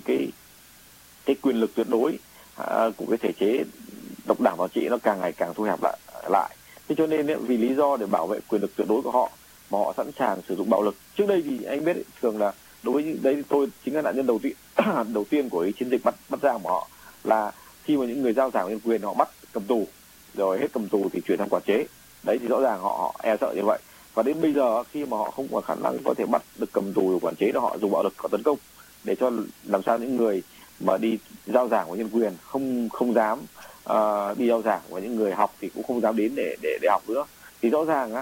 S2: cái quyền lực tuyệt đối của cái thể chế độc đảng toàn trị nó càng ngày càng thu hẹp lại. Thế cho nên vì lý do để bảo vệ quyền lực tuyệt đối của họ mà họ sẵn sàng sử dụng bạo lực. Trước đây thì anh biết thường là đối với đấy, tôi chính là nạn nhân đầu tiên của cái chiến dịch bắt giam của họ, là khi mà những người giao giảng nhân quyền họ bắt cầm tù, rồi hết cầm tù thì chuyển sang quản chế. Đấy thì rõ ràng họ e sợ như vậy. Và đến bây giờ khi mà họ không có khả năng có thể bắt được cầm tù quản chế, họ dùng bạo lực, họ tấn công để cho làm sao những người mà đi giao giảng của nhân quyền không dám đi giao giảng, và những người học thì cũng không dám đến để học nữa. Thì rõ ràng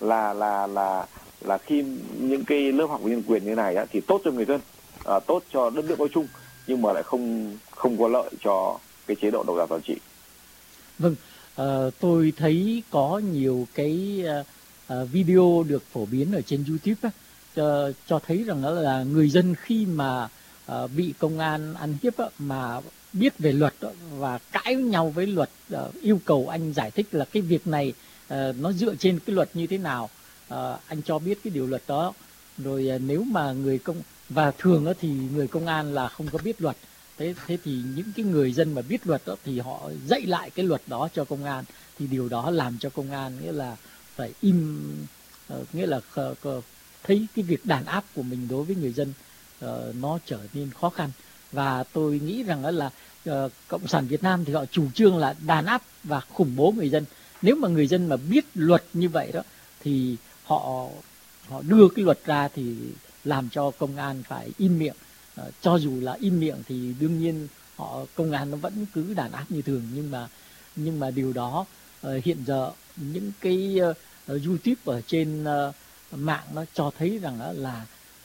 S2: là khi những cái lớp học về nhân quyền như này thì tốt cho người dân, tốt cho đất nước nói chung, nhưng mà lại không có lợi cho cái chế độ độc đảng toàn trị.
S1: Vâng, tôi thấy có nhiều cái video được phổ biến ở trên YouTube cho thấy rằng đó là người dân khi mà bị công an ăn hiếp mà biết về luật và cãi nhau với luật, yêu cầu anh giải thích là cái việc này nó dựa trên cái luật như thế nào, anh cho biết cái điều luật đó. Rồi nếu mà và thường thì người công an là không có biết luật. Thế thì những cái người dân mà biết luật đó thì họ dạy lại cái luật đó cho công an, thì điều đó làm cho công an nghĩa là phải nghĩa là thấy cái việc đàn áp của mình đối với người dân nó trở nên khó khăn. Và tôi nghĩ rằng là Cộng sản Việt Nam thì họ chủ trương là đàn áp và khủng bố người dân. Nếu mà người dân mà biết luật như vậy đó thì họ đưa cái luật ra thì làm cho công an phải im miệng. Cho dù là im miệng thì đương nhiên công an nó vẫn cứ đàn áp như thường, nhưng mà điều đó hiện giờ những cái YouTube ở trên mạng nó cho thấy rằng là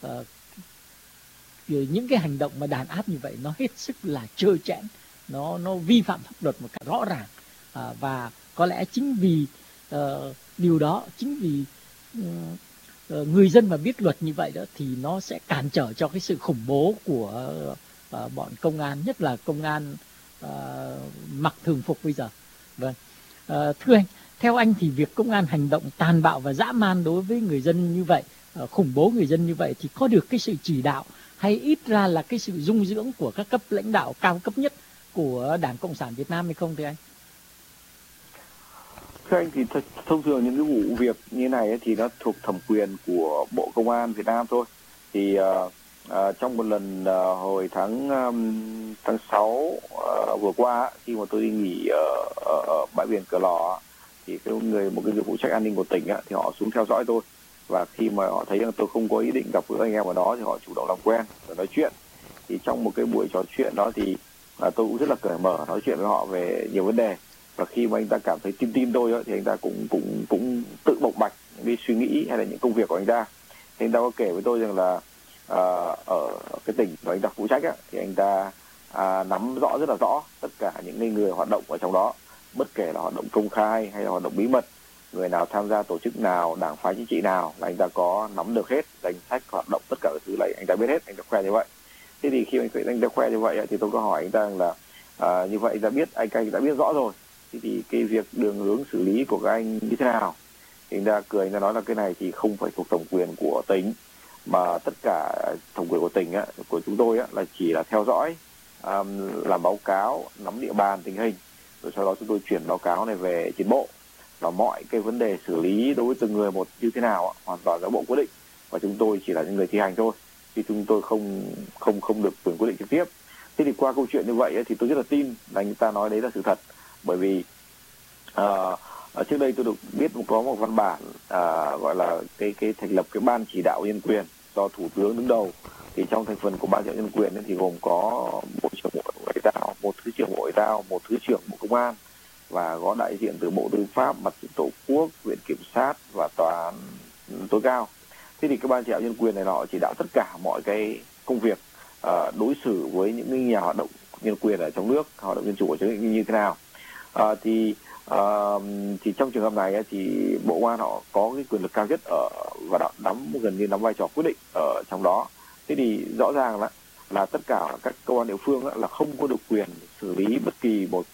S1: những cái hành động mà đàn áp như vậy nó hết sức là trơ trẽn, nó vi phạm pháp luật một cách rõ ràng. Và có lẽ chính vì điều đó, chính vì người dân mà biết luật như vậy đó thì nó sẽ cản trở cho cái sự khủng bố của bọn công an, nhất là công an mặc thường phục bây giờ. Vâng, thưa anh, theo anh thì việc công an hành động tàn bạo và dã man đối với người dân như vậy, khủng bố người dân như vậy, thì có được cái sự chỉ đạo hay ít ra là cái sự dung dưỡng của các cấp lãnh đạo cao cấp nhất của Đảng Cộng sản Việt Nam hay không thưa anh?
S2: Thưa anh, thì thông thường những cái vụ việc như này thì nó thuộc thẩm quyền của Bộ Công an Việt Nam thôi. Thì trong một lần hồi tháng 6 vừa qua, khi mà tôi đi nghỉ ở bãi biển Cửa Lò, thì một cái người phụ trách an ninh của tỉnh thì họ xuống theo dõi tôi. và khi mà họ thấy rằng tôi không có ý định gặp gỡ anh em ở đó thì họ chủ động làm quen và nói chuyện. Thì trong một cái buổi trò chuyện đó thì tôi cũng rất là cởi mở nói chuyện với họ về nhiều vấn đề, và khi mà anh ta cảm thấy tin tôi ấy, thì anh ta cũng tự bộc bạch những cái suy nghĩ hay là những công việc của anh ta. Thì anh ta có kể với tôi rằng là ở cái tỉnh mà anh ta phụ trách á, thì anh ta nắm rõ rất là rõ tất cả những người hoạt động ở trong đó, bất kể là hoạt động công khai hay là hoạt động bí mật, người nào tham gia tổ chức nào, đảng phái chính trị nào là anh ta có nắm được hết, danh sách hoạt động tất cả các thứ này anh ta biết hết, anh ta khoe như vậy. Thế thì khi anh ta khoe như vậy thì tôi có hỏi anh ta là như vậy anh đã biết rõ rồi, thế thì cái việc đường hướng xử lý của các anh như thế nào? Thì anh ta cười, anh ta nói là cái này thì không phải thuộc thẩm quyền của tỉnh, mà tất cả thẩm quyền của tỉnh á, của chúng tôi á, là chỉ là theo dõi, làm báo cáo, nắm địa bàn tình hình, rồi sau đó chúng tôi chuyển báo cáo này về trên bộ, và mọi cái vấn đề xử lý đối với từng người một như thế nào hoàn toàn do bộ quyết định, và chúng tôi chỉ là những người thi hành thôi, thì chúng tôi không được quyền quyết định trực tiếp. Thế thì qua câu chuyện như vậy thì tôi rất là tin là anh ta nói đấy là sự thật, bởi vì trước đây tôi được biết có một văn bản gọi là cái thành lập cái ban chỉ đạo nhân quyền do thủ tướng đứng đầu. Thì trong thành phần của ban chỉ đạo nhân quyền thì gồm có bộ trưởng bộ ngoại giao, một thứ trưởng bộ ngoại giao, một thứ trưởng bộ công an, và có đại diện từ bộ tư pháp, mặt trận tổ quốc, viện kiểm sát và tòa án tối cao. Thế thì cái ban chỉ đạo nhân quyền này họ chỉ đạo tất cả mọi cái công việc đối xử với những nhà hoạt động nhân quyền ở trong nước, hoạt động dân chủ ở trong nước như thế nào. Thì trong trường hợp này thì bộ công an họ có cái quyền lực cao nhất và gần như nắm vai trò quyết định ở trong đó. Thế thì rõ ràng là tất cả các cơ quan địa phương là không có được quyền xử lý bất kỳ một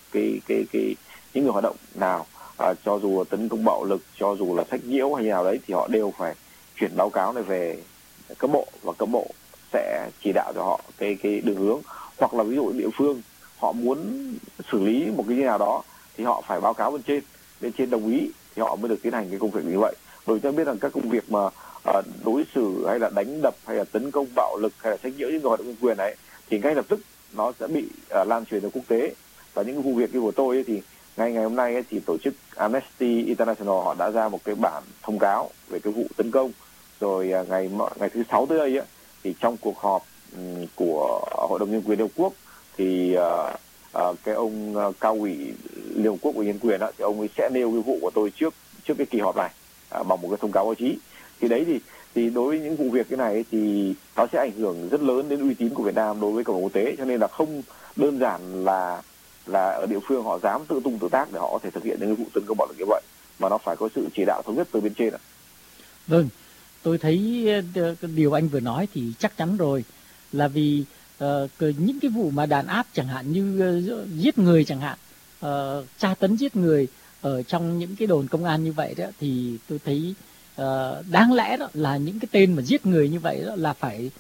S2: những người hoạt động nào, cho dù là tấn công bạo lực, cho dù là sách nhiễu hay như nào đấy, thì họ đều phải chuyển báo cáo này về cấp bộ, và cấp bộ sẽ chỉ đạo cho họ cái đường hướng. Hoặc là ví dụ địa phương họ muốn xử lý một cái như nào đó thì họ phải báo cáo bên trên đồng ý thì họ mới được tiến hành cái công việc như vậy. Rồi ta biết rằng các công việc mà đối xử hay là đánh đập hay là tấn công bạo lực hay là sách nhiễu những người hoạt động nhân quyền ấy thì ngay lập tức nó sẽ bị lan truyền ra quốc tế. Và những vụ việc như của tôi thì ngày hôm nay thì tổ chức Amnesty International họ đã ra một cái bản thông cáo về cái vụ tấn công. Rồi ngày thứ 6 tới đây thì trong cuộc họp của Hội đồng Nhân quyền Liên Hợp Quốc thì cái ông cao ủy Liên Hợp Quốc về nhân quyền thì ông ấy sẽ nêu cái vụ của tôi trước cái kỳ họp này bằng một cái thông cáo báo chí. Thì đấy thì đối với những vụ việc cái này thì nó sẽ ảnh hưởng rất lớn đến uy tín của Việt Nam đối với cộng đồng quốc tế, cho nên là không đơn giản là ở địa phương họ dám tự tung tự tác để họ có thể thực hiện những cái vụ tấn công bạo lực như vậy, mà nó phải có sự chỉ đạo thống nhất từ bên trên ạ.
S1: Vâng, tôi thấy điều anh vừa nói thì chắc chắn rồi, là vì những cái vụ mà đàn áp chẳng hạn như giết người chẳng hạn, tra tấn giết người ở trong những cái đồn công an như vậy đó, thì tôi thấy đáng lẽ đó là những cái tên mà giết người như vậy đó là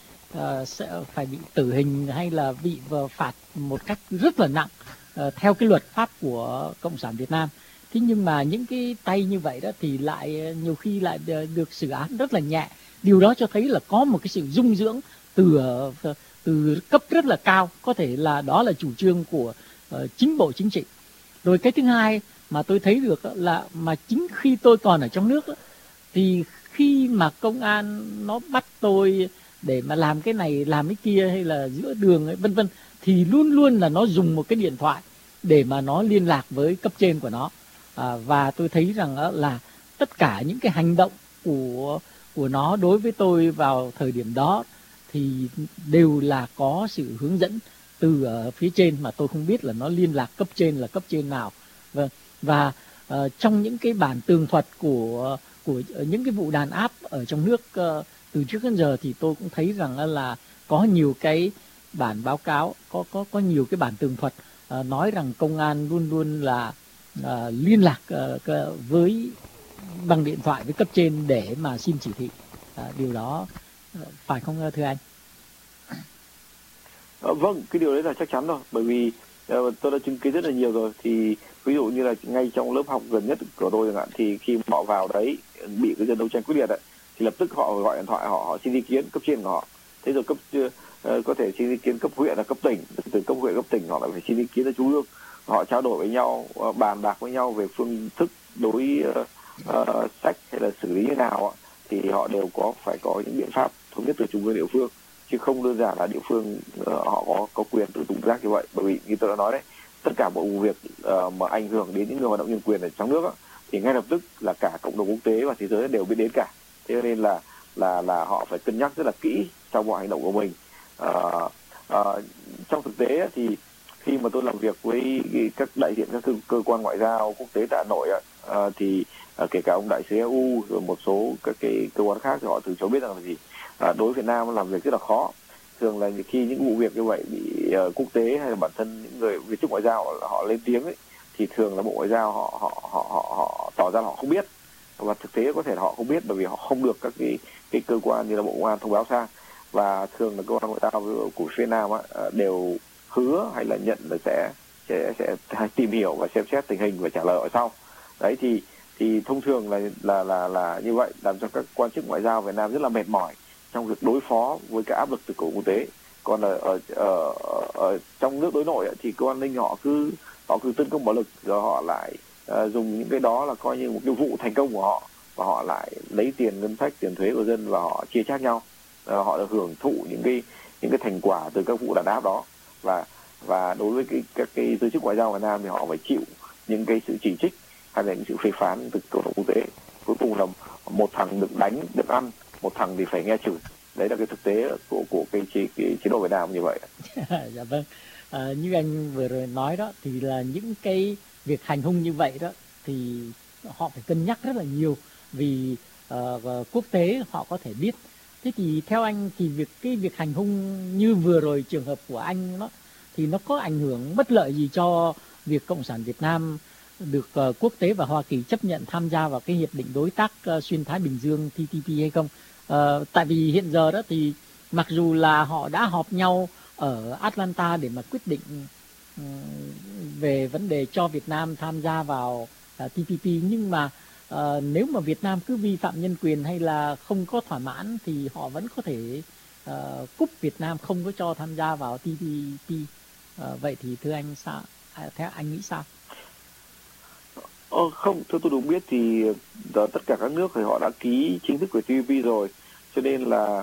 S1: sẽ phải bị tử hình hay là bị phạt một cách rất là nặng theo cái luật pháp của Cộng sản Việt Nam. Thế nhưng mà những cái tay như vậy đó thì lại nhiều khi lại được xử án rất là nhẹ. Điều đó cho thấy là có một cái sự dung dưỡng từ cấp rất là cao, có thể là đó là chủ trương của chính Bộ Chính trị. Rồi cái thứ hai mà tôi thấy được là mà chính khi tôi còn ở trong nước thì khi mà công an nó bắt tôi để mà làm cái này làm cái kia hay là giữa đường ấy, vân vân, thì luôn luôn là nó dùng một cái điện thoại để mà nó liên lạc với cấp trên của nó. Và tôi thấy rằng là tất cả những cái hành động của nó đối với tôi vào thời điểm đó thì đều là có sự hướng dẫn từ ở phía trên, mà tôi không biết là nó liên lạc cấp trên là cấp trên nào. Và trong những cái bản tường thuật của những cái vụ đàn áp ở trong nước từ trước đến giờ thì tôi cũng thấy rằng là có nhiều cái bản báo cáo, có nhiều cái bản tường thuật nói rằng công an luôn luôn là liên lạc với bằng điện thoại với cấp trên để mà xin chỉ thị. Điều đó phải không thưa anh?
S2: Vâng, cái điều đấy là chắc chắn rồi, bởi vì tôi đã chứng kiến rất là nhiều rồi. Thì ví dụ như là ngay trong lớp học gần nhất của tôi chẳng hạn, thì khi họ vào đấy bị cái dân đấu tranh quyết liệt thì lập tức họ gọi điện thoại, họ xin ý kiến cấp trên của họ. Thế rồi có thể xin ý kiến cấp huyện là cấp tỉnh, từ cấp huyện cấp tỉnh họ lại phải xin ý kiến ở trung ương. Họ trao đổi với nhau, bàn bạc với nhau về phương thức đối sách hay là xử lý như nào thì họ đều phải có những biện pháp thống nhất từ trung ương địa phương, chứ không đơn giản là địa phương họ có quyền tự tung rác như vậy. Bởi vì như tôi đã nói đấy, tất cả mọi vụ việc mà ảnh hưởng đến những người hoạt động nhân quyền ở trong nước thì ngay lập tức là cả cộng đồng quốc tế và thế giới đều biết đến cả. Thế cho nên là họ phải cân nhắc rất là kỹ trong mọi hành động của mình. Trong thực tế thì khi mà tôi làm việc với các đại diện các cơ quan ngoại giao quốc tế tại Hà Nội thì kể cả ông đại sứ EU rồi một số các cái cơ quan khác, thì họ thường cho biết rằng là gì, đối với Việt Nam làm việc rất là khó. Thường là khi những vụ việc như vậy bị quốc tế hay là bản thân những người viên chức ngoại giao họ lên tiếng ấy, thì thường là bộ ngoại giao họ tỏ ra là họ không biết, và thực tế có thể là họ không biết bởi vì họ không được các cái cơ quan như là bộ công an thông báo sang. Và thường là cơ quan ngoại giao của phía Nam đều hứa hay là nhận là sẽ tìm hiểu và xem xét tình hình và trả lời ở sau. Đấy thì thông thường là như vậy, làm cho các quan chức ngoại giao Việt Nam rất là mệt mỏi trong việc đối phó với cái áp lực từ quốc tế. Còn ở trong nước đối nội thì cơ quan an ninh họ cứ tấn công bạo lực, rồi họ lại dùng những cái đó là coi như một cái vụ thành công của họ, và họ lại lấy tiền ngân sách, tiền thuế của dân và họ chia chác nhau. Họ được hưởng thụ những cái thành quả từ các vụ đàn áp đó. Và đối với các cái giới chức ngoại giao Việt Nam thì họ phải chịu những cái sự chỉ trích hay là những sự phê phán từ cộng đồng quốc tế. Cuối cùng là một thằng được đánh được ăn, một thằng thì phải nghe chửi. Đấy là cái thực tế của cái chế độ Việt Nam như vậy.
S1: Dạ vâng. Như anh vừa rồi nói đó, thì là những cái việc hành hung như vậy đó thì họ phải cân nhắc rất là nhiều, vì quốc tế họ có thể biết. Thế thì theo anh thì cái việc hành hung như vừa rồi trường hợp của anh đó, thì nó có ảnh hưởng bất lợi gì cho việc Cộng sản Việt Nam được quốc tế và Hoa Kỳ chấp nhận tham gia vào cái hiệp định đối tác xuyên Thái Bình Dương TPP hay không? Tại vì hiện giờ đó thì mặc dù là họ đã họp nhau ở Atlanta để mà quyết định về vấn đề cho Việt Nam tham gia vào TPP, nhưng mà nếu mà Việt Nam cứ vi phạm nhân quyền hay là không có thỏa mãn thì họ vẫn có thể cúp Việt Nam, không có cho tham gia vào TPP. Vậy thì thưa anh sao? Theo anh nghĩ sao?
S2: Không, theo tôi được biết thì tất cả các nước thì họ đã ký chính thức về TPP rồi, cho nên là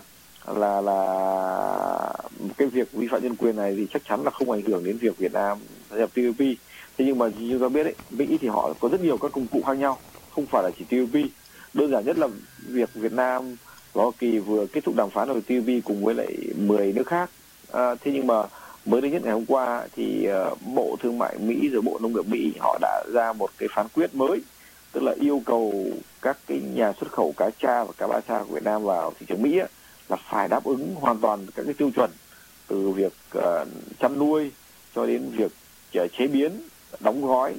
S2: cái việc vi phạm nhân quyền này thì chắc chắn là không ảnh hưởng đến việc Việt Nam gia nhập TPP. Thế nhưng mà như chúng ta biết đấy, Mỹ thì họ có rất nhiều các công cụ khác nhau, không phải là chỉ TPP. Đơn giản nhất là việc Việt Nam và Hoa Kỳ vừa kết thúc đàm phán về TPP cùng với lại 10 nước khác. Thế nhưng mà mới đây nhất ngày hôm qua thì Bộ Thương mại Mỹ rồi Bộ Nông nghiệp Mỹ họ đã ra một cái phán quyết mới, tức là yêu cầu các cái nhà xuất khẩu cá tra và cá ba sa của Việt Nam vào thị trường Mỹ là phải đáp ứng hoàn toàn các cái tiêu chuẩn, từ việc chăn nuôi cho đến việc chế biến, đóng gói,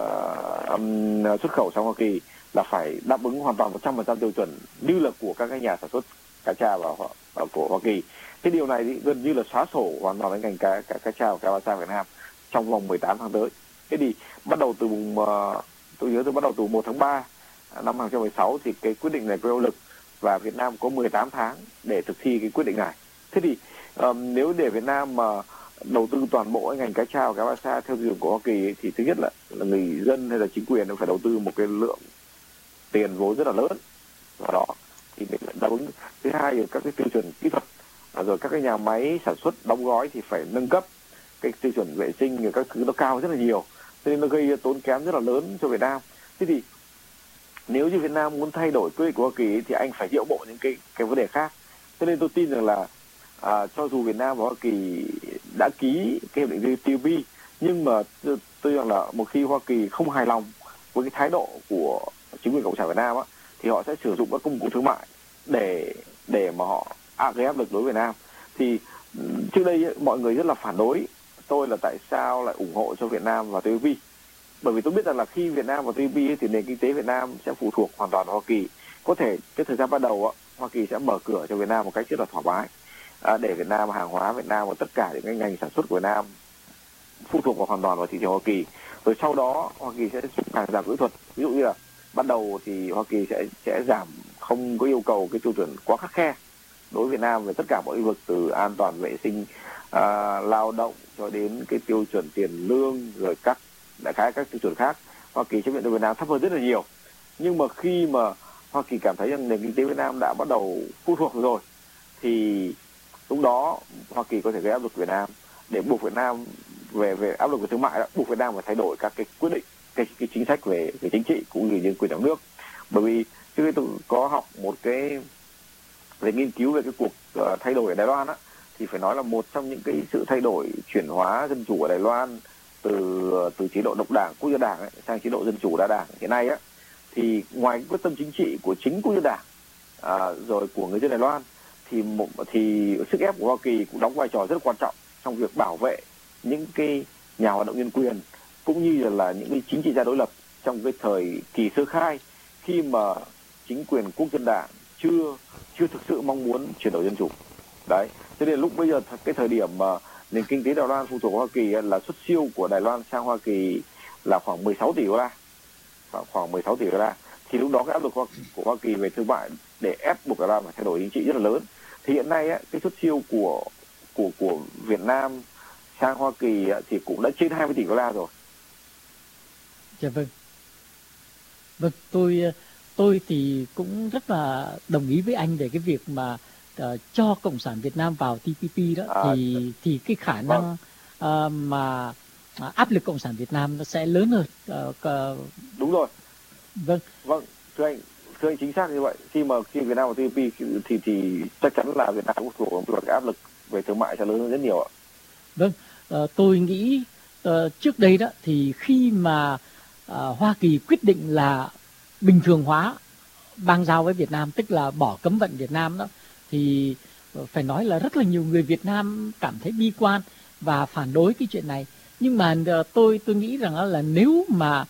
S2: xuất khẩu sang Hoa Kỳ, là phải đáp ứng hoàn toàn 100% tiêu chuẩn như là của các cái nhà sản xuất cá tra của Hoa Kỳ. Cái điều này thì gần như là xóa sổ hoàn toàn cái ngành cá tra và cá ba sa Việt Nam trong vòng 18 tháng tới. Thế thì bắt đầu từ tôi nhớ bắt đầu từ 1 tháng 3 năm 2016 thì cái quyết định này có hiệu lực, và Việt Nam có 18 tháng để thực thi cái quyết định này. Thế thì nếu để Việt Nam mà đầu tư toàn bộ cái ngành cá tra và cá ba sa theo tiêu chuẩn của Hoa Kỳ thì thứ nhất là người dân hay là chính quyền phải đầu tư một cái lượng tiền vốn rất là lớn vào đó thì mới đáp ứng. Thứ hai là các cái tiêu chuẩn kỹ thuật, rồi các cái nhà máy sản xuất đóng gói thì phải nâng cấp cái tiêu chuẩn vệ sinh, rồi các thứ nó cao rất là nhiều, cho nên nó gây tốn kém rất là lớn cho Việt Nam. Thế thì nếu như Việt Nam muốn thay đổi quyết định của Hoa Kỳ thì anh phải nhượng bộ những cái vấn đề khác. Cho nên tôi tin rằng là cho dù Việt Nam và Hoa Kỳ đã ký cái hiệp định TPP, nhưng mà tôi rằng là một khi Hoa Kỳ không hài lòng với cái thái độ của chính quyền Cộng sản Việt Nam thì họ sẽ sử dụng các công cụ thương mại để mà họ gây áp lực đối với Việt Nam. Thì trước đây mọi người rất là phản đối tôi là tại sao lại ủng hộ cho Việt Nam vào TPP, bởi vì tôi biết rằng là khi Việt Nam vào TPP thì nền kinh tế Việt Nam sẽ phụ thuộc hoàn toàn vào Hoa Kỳ. Có thể cái thời gian ban đầu Hoa Kỳ sẽ mở cửa cho Việt Nam một cách rất là thoải mái, để Việt Nam hàng hóa Việt Nam và tất cả những cái ngành sản xuất của Việt Nam phụ thuộc hoàn toàn vào thị trường Hoa Kỳ. Rồi sau đó Hoa Kỳ sẽ giảm kỹ thuật, ví dụ như là ban đầu thì Hoa Kỳ sẽ giảm, không có yêu cầu cái tiêu chuẩn quá khắt khe đối với Việt Nam về tất cả mọi lĩnh vực, từ an toàn vệ sinh lao động cho đến cái tiêu chuẩn tiền lương, rồi đại khái các tiêu chuẩn khác Hoa Kỳ chấp nhận cho Việt Nam thấp hơn rất là nhiều. Nhưng mà khi mà Hoa Kỳ cảm thấy rằng nền kinh tế Việt Nam đã bắt đầu phụ thuộc rồi, thì lúc đó Hoa Kỳ có thể gây áp lực Việt Nam để buộc Việt Nam về áp lực về thương mại đó, buộc Việt Nam phải thay đổi các cái quyết định, cái chính sách về chính trị cũng như nhân quyền trong nước. Bởi vì trước đây tôi có học một cái về nghiên cứu về cái cuộc thay đổi ở Đài Loan á, thì phải nói là một trong những cái sự thay đổi chuyển hóa dân chủ ở Đài Loan từ chế độ độc đảng quốc gia đảng ấy, sang chế độ dân chủ đa đảng hiện nay á, thì ngoài quyết tâm chính trị của chính quốc gia đảng rồi của người dân Đài Loan, thì sức ép của Hoa Kỳ cũng đóng vai trò rất quan trọng trong việc bảo vệ những cái nhà hoạt động nhân quyền cũng như là những cái chính trị gia đối lập trong cái thời kỳ sơ khai, khi mà chính quyền quốc dân đảng chưa thực sự mong muốn chuyển đổi dân chủ. Đấy, cho nên lúc bây giờ cái thời điểm mà nền kinh tế Đài Loan phụ thuộc vào Hoa Kỳ là xuất siêu của Đài Loan sang Hoa Kỳ là khoảng 16 tỷ đô la, khoảng 16 tỷ đô la, thì lúc đó cái áp lực của Hoa Kỳ về thương mại để ép buộc Đài Loan phải thay đổi chính trị rất là lớn. Thì hiện nay cái xuất siêu của Việt Nam sang Hoa Kỳ thì cũng đã trên 20 tỷ đô la rồi.
S1: Dạ vâng. Vâng, tôi thì cũng rất là đồng ý với anh về cái việc mà cho Cộng sản Việt Nam vào TPP đó, thì cái khả năng mà áp lực Cộng sản Việt Nam nó sẽ lớn hơn.
S2: Đúng rồi.
S1: Vâng.
S2: Vâng, thưa anh chính xác như vậy. Khi Việt Nam vào TPP thì chắc chắn là Việt Nam cũng thuộc vào cái áp lực về thương mại sẽ lớn hơn rất nhiều ạ.
S1: Vâng, tôi nghĩ trước đây đó thì khi mà Hoa Kỳ quyết định là bình thường hóa bang giao với Việt Nam, tức là bỏ cấm vận Việt Nam đó, thì phải nói là rất là nhiều người Việt Nam cảm thấy bi quan và phản đối cái chuyện này. Nhưng mà tôi nghĩ rằng là nếu mà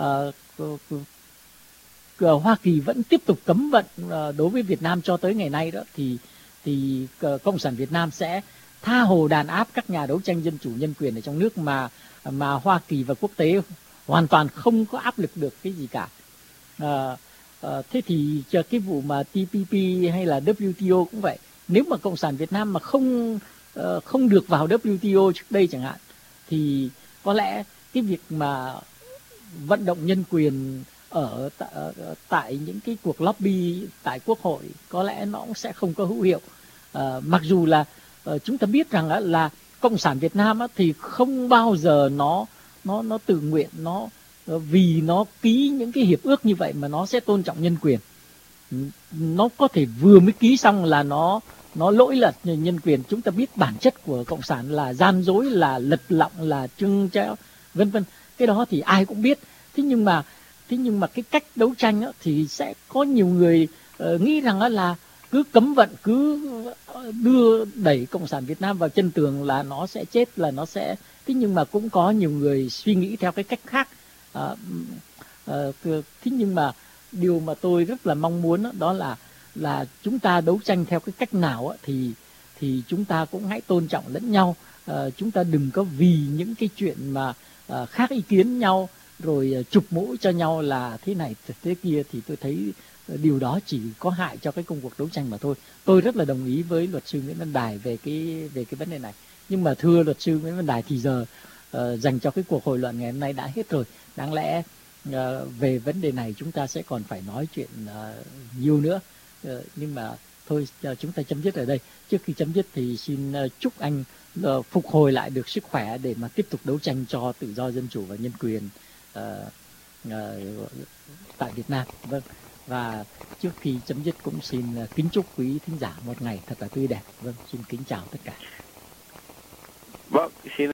S1: Hoa Kỳ vẫn tiếp tục cấm vận đối với Việt Nam cho tới ngày nay đó, thì Cộng sản Việt Nam sẽ tha hồ đàn áp các nhà đấu tranh dân chủ nhân quyền ở trong nước mà Hoa Kỳ và quốc tế hoàn toàn không có áp lực được cái gì cả. Thế thì chờ cái vụ mà TPP hay là WTO cũng vậy, nếu mà Cộng sản Việt Nam mà không được vào WTO trước đây chẳng hạn, thì có lẽ cái việc mà vận động nhân quyền tại những cái cuộc lobby tại Quốc hội có lẽ nó cũng sẽ không có hữu hiệu. Mặc dù là chúng ta biết rằng là Cộng sản Việt Nam thì không bao giờ nó tự nguyện, vì nó ký những cái hiệp ước như vậy mà nó sẽ tôn trọng nhân quyền. Nó có thể vừa mới ký xong là nó lỗi lật nhân quyền. Chúng ta biết bản chất của Cộng sản là gian dối, là lật lọng, là trưng treo, vân vân. Cái đó thì ai cũng biết. Thế nhưng mà cái cách đấu tranh thì sẽ có nhiều người nghĩ rằng là cứ cấm vận, cứ đẩy Cộng sản Việt Nam vào chân tường là nó sẽ chết, là nó sẽ... Thế nhưng mà cũng có nhiều người suy nghĩ theo cái cách khác. Thế nhưng mà điều mà tôi rất là mong muốn đó là chúng ta đấu tranh theo cái cách nào thì chúng ta cũng hãy tôn trọng lẫn nhau. Chúng ta đừng có vì những cái chuyện mà khác ý kiến nhau rồi chụp mũ cho nhau là thế này thế kia, thì tôi thấy điều đó chỉ có hại cho cái công cuộc đấu tranh mà thôi. Tôi rất là đồng ý với luật sư Nguyễn Văn Đài về cái vấn đề này. Nhưng mà thưa luật sư Nguyễn Văn Đài, thì giờ dành cho cái cuộc hội luận ngày hôm nay đã hết rồi. Đáng lẽ về vấn đề này chúng ta sẽ còn phải nói chuyện nhiều nữa. Nhưng mà thôi, chúng ta chấm dứt ở đây. Trước khi chấm dứt thì xin chúc anh phục hồi lại được sức khỏe để mà tiếp tục đấu tranh cho tự do, dân chủ và nhân quyền tại Việt Nam. Vâng. Và trước khi chấm dứt cũng xin kính chúc quý thính giả một ngày thật là tươi đẹp. Vâng, xin kính chào tất cả.
S2: Vâng, xin